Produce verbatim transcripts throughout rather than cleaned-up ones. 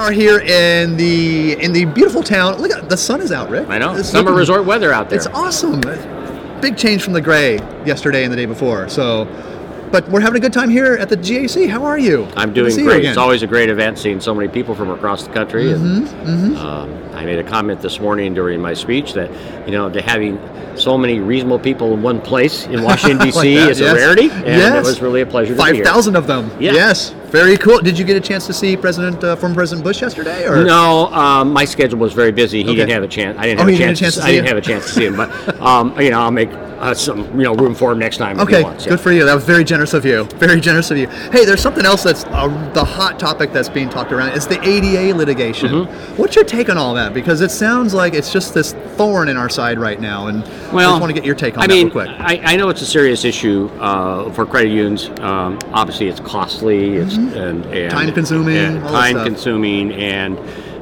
are here in the in the beautiful town. Look at the sun is out, Rick. I know. It's Summer looking, resort weather out there. It's awesome. Big change from the gray yesterday and the day before. So, but we're having a good time here at the G A C. How are you? I'm Good to doing see you great. again. It's always a great event seeing so many people from across the country. Mm-hmm, and mm-hmm. Um, I made a comment this morning during my speech that, you know, to having so many reasonable people in one place in Washington, D C Like that, is yes. a rarity, and Yes. it was really a pleasure to be Five here. thousand of them. Yeah. Yes. Very cool. Did you get a chance to see President, uh, former President Bush yesterday? Or? No, um, my schedule was very busy. He Okay. didn't have a chance. I didn't Oh, have he a didn't chance. have a chance to I see didn't him? have a chance to see him, but um, you know, I'll make uh, some you know room for him next time. If Okay, he wants. Yeah. good for you. That was very generous of you. Very generous of you. Hey, there's something else that's uh, the hot topic that's being talked around. It's the A D A litigation. Mm-hmm. What's your take on all that? Because it sounds like it's just this thorn in our side right now, and I Well, just want to get your take on I that mean, real quick. I, I know it's a serious issue uh, for credit unions. Um, obviously, it's costly. It's and, and Mm-hmm. Time-consuming, and all that stuff. time-consuming, and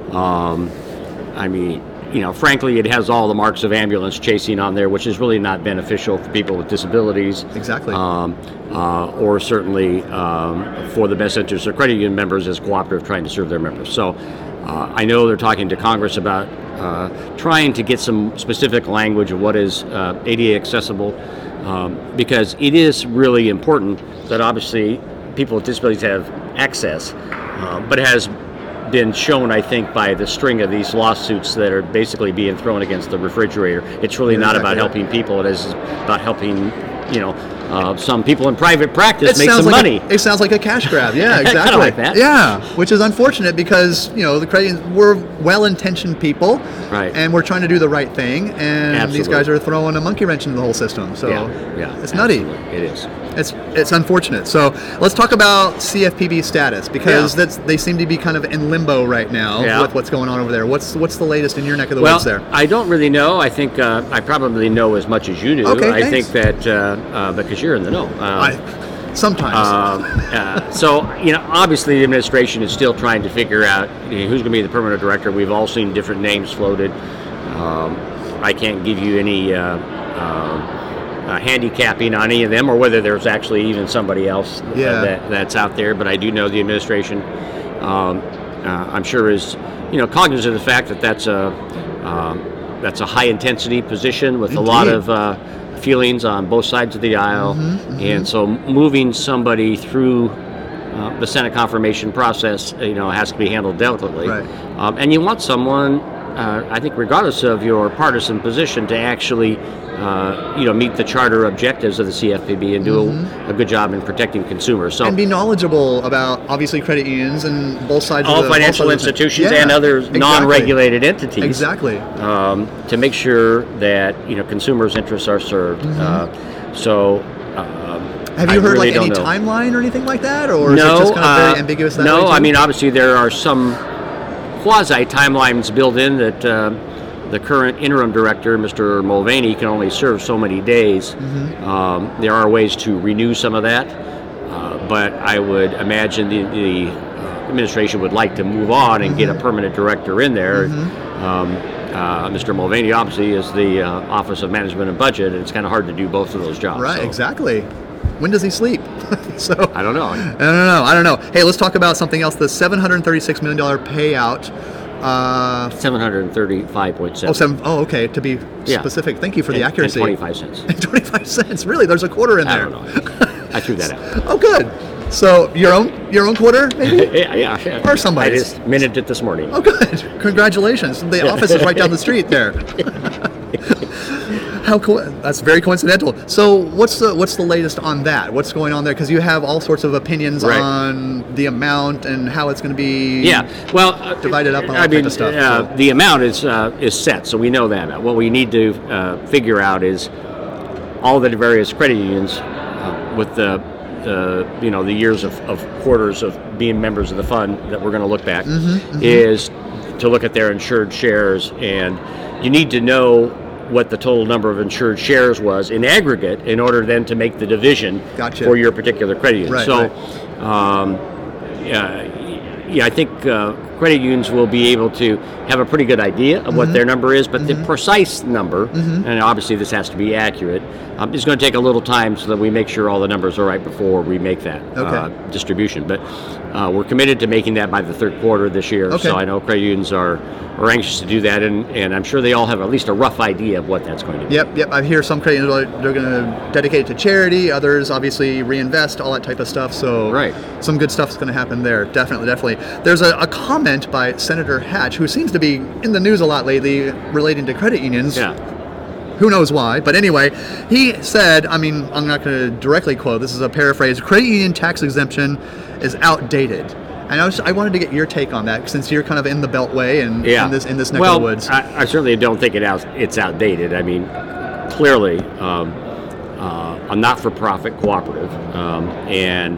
um, I mean, you know, frankly, it has all the marks of ambulance chasing on there, which is really not beneficial for people with disabilities. Exactly. Um, uh, or certainly um, for the best interest of credit union members as cooperative trying to serve their members. So uh, I know they're talking to Congress about uh, trying to get some specific language of what is uh, A D A accessible, um, because it is really important that obviously people with disabilities have access, uh, but it has been shown, I think, by the string of these lawsuits that are basically being thrown against the refrigerator. It's really You're not exactly about right. helping people. It is about helping, you know, uh, some people in private practice It make sounds some like money. A, it sounds like a cash grab. Yeah, Kinda exactly. like that. Yeah, which is unfortunate because you know the credit we're well-intentioned people, Right. and we're trying to do the right thing, and these Absolutely. guys are throwing a monkey wrench into the whole system. So yeah, yeah, it's nutty. absolutely. It is. It's it's unfortunate. So let's talk about C F P B status because Yeah. that's they seem to be kind of in limbo right now Yeah. with what's going on over there. What's what's the latest in your neck of the Well, woods there? I don't really know. I think uh, I probably know as much as you do. Okay, I thanks. think that uh, uh, because you're in the know. Um, I, sometimes. Um, uh, so, you know, obviously the administration is still trying to figure out you know, who's going to be the permanent director. We've all seen different names floated. Um, I can't give you any uh, um, uh, handicapping on any of them or whether there's actually even somebody else uh, Yeah. that, that's out there. But I do know the administration, um, uh, I'm sure, is, you know, cognizant of the fact that that's a, um, that's a high-intensity position with a lot Indeed. of uh, feelings on both sides of the aisle, Mm-hmm, and so moving somebody through uh, the Senate confirmation process, you know, has to be handled delicately. Right. Um, and you want someone, uh, I think, regardless of your partisan position, to actually, uh, you know, meet the charter objectives of the C F P B and do a, a good job in protecting consumers. So. Mm-hmm. And be knowledgeable about obviously credit unions and both sides all of the both financial sides of the- institutions Yeah, and other exactly. non-regulated entities. Exactly. Um, to make sure that you know consumers' interests are served. Uh, so, um, Have you I heard really like any don't know. timeline or anything like that, or no, is it just kind of very uh, ambiguous that no, way? I too? mean obviously there are some quasi timelines built in that uh, the current interim director, Mister Mulvaney, can only serve so many days. Mm-hmm. Um, there are ways to renew some of that, uh, but I would imagine the, the uh, administration would like to move on and Mm-hmm. get a permanent director in there. Um, uh, Mister Mulvaney obviously is the uh, Office of Management and Budget, and it's kind of hard to do both of those jobs. Right, so exactly. When does he sleep? so I don't know. I don't know. I don't know. Hey, let's talk about something else. The seven hundred thirty-six million dollars payout. Uh, seven hundred thirty-five point seven. oh, seven, oh, okay. To be Yeah. specific, thank you for the And- accuracy. And twenty-five cents. And twenty-five cents. Really? There's a quarter in I there. don't know. I threw that out. Oh, good. So your own your own quarter, maybe? yeah, yeah, yeah. Or somebody's. I just minted it this morning. Oh, good. Congratulations. The office is right down the street there. How co- that's very coincidental. So what's the what's the latest on that? What's going on there? Because you have all sorts of opinions Right. on the amount and how it's going to be. Yeah, well, uh, Divided up on all I type mean, of stuff, Uh, so. the amount is uh, is set, so we know that. What we need to uh, figure out is all the various credit unions uh, with the uh, you know the years of, of quarters of being members of the fund that we're going to look back Mm-hmm, is to look at their insured shares, and you need to know what the total number of insured shares was in aggregate in order then to make the division Gotcha. for your particular credit union. Right, so, right. Um, yeah, yeah, I think uh, credit unions will be able to have a pretty good idea of mm-hmm. what their number is, but mm-hmm. the precise number, mm-hmm. and obviously this has to be accurate, um, is going to take a little time so that we make sure all the numbers are right before we make that okay. uh, distribution. But uh, we're committed to making that by the third quarter this year, okay. so I know credit unions are, are anxious to do that, and, and I'm sure they all have at least a rough idea of what that's going to be. Yep, yep. I hear some credit unions are they're going to dedicate it to charity, others obviously reinvest, all that type of stuff. So right. some good stuff is going to happen there. Definitely, definitely. There's a, a comment by Senator Hatch, who seems to be in the news a lot lately relating to credit unions. Yeah. Who knows why? But anyway, he said, I mean, I'm not going to directly quote, this is a paraphrase, credit union tax exemption is outdated. And I, was, I wanted to get your take on that, since you're kind of in the Beltway and yeah. in this in this neck well, of the woods. I, I certainly don't think it out, it's outdated. I mean, clearly, um, uh, a not-for-profit cooperative um, and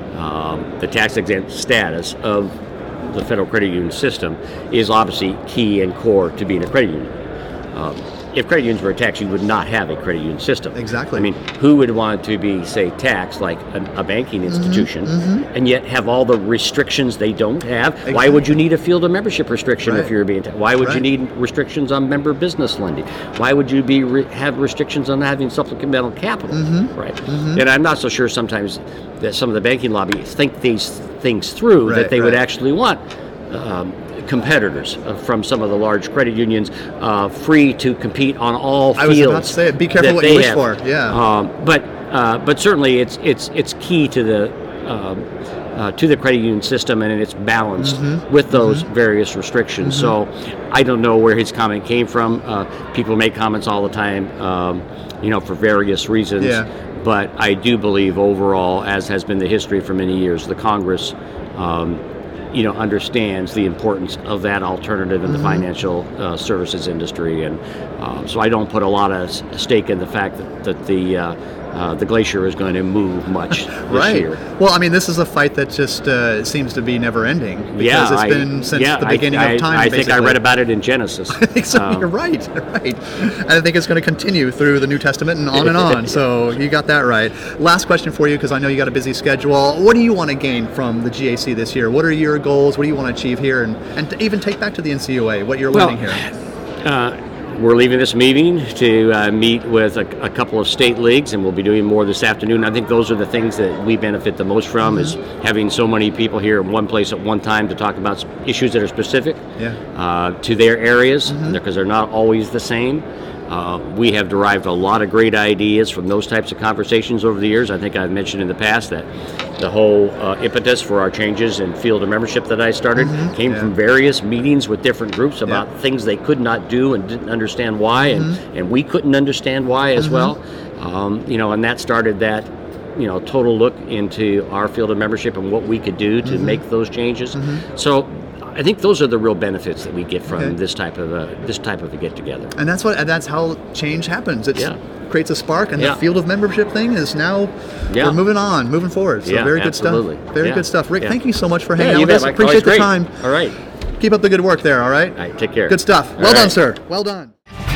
um, the tax-exempt status of the federal credit union system is obviously key and core to being a credit union. Um, if credit unions were taxed, you would not have a credit union system. Exactly. I mean, who would want to be, say, taxed like a, a banking institution, mm-hmm, mm-hmm. and yet have all the restrictions they don't have? Exactly. Why would you need a field of membership restriction right. if you're being taxed? Why would right. you need restrictions on member business lending? Why would you be re- have restrictions on having supplemental capital? Mm-hmm. Right. Mm-hmm. And I'm not so sure sometimes that some of the banking lobbyists think these things through, right, that they right. would actually want um, competitors uh, from some of the large credit unions uh, free to compete on all fields. I was about to say it. Be careful what you wish have. for. Yeah. Um, but uh, but certainly it's it's it's key to the um, uh, to the credit union system, and it's balanced mm-hmm. with those mm-hmm. various restrictions. Mm-hmm. So I don't know where his comment came from. Uh, people make comments all the time, um, you know, for various reasons. Yeah. But I do believe overall, as has been the history for many years, the Congress Um, you know, understands the importance of that alternative in the mm-hmm. financial uh, services industry, and um, so I don't put a lot of stake in the fact that, that the uh, uh, the glacier is going to move much this right. year. Well, I mean, this is a fight that just uh, seems to be never ending, because yeah, it's I, been since yeah, the beginning I, of time. I, I think I basically. read about it in Genesis. I think so. Um, You're right. You're right. And I think it's going to continue through the New Testament and on and on. So you got that right. Last question for you, because I know you got a busy schedule. What do you want to gain from the G A C this year? What are your goals? What do you want to achieve here, and and to even take back to the N C U A what you're well, learning here? Uh, We're leaving this meeting to uh, meet with a, a couple of state leagues, and we'll be doing more this afternoon. I think those are the things that we benefit the most from, mm-hmm. is having so many people here in one place at one time to talk about issues that are specific yeah. uh, to their areas, mm-hmm. because they're not always the same. Uh, we have derived a lot of great ideas from those types of conversations over the years. I think I've mentioned in the past that the whole uh, impetus for our changes in field of membership that I started mm-hmm. came yeah. from various meetings with different groups about yeah. things they could not do and didn't understand why, mm-hmm. and, and we couldn't understand why as mm-hmm. well. Um, you know, and that started that, you know, total look into our field of membership and what we could do to mm-hmm. make those changes. Mm-hmm. So I think those are the real benefits that we get from okay. this type of a this type of a get together. And that's what and that's how change happens. It yeah. creates a spark, and yeah. the field of membership thing is now yeah. we're moving on, moving forward. So yeah, very good absolutely. stuff. Very yeah. good stuff. Rick, yeah. thank you so much for hanging yeah, out with bet, us. Mike. Appreciate the Great. time. All right. Keep up the good work there. All right. All right. Take care. Good stuff. All well right. done, sir. Well done.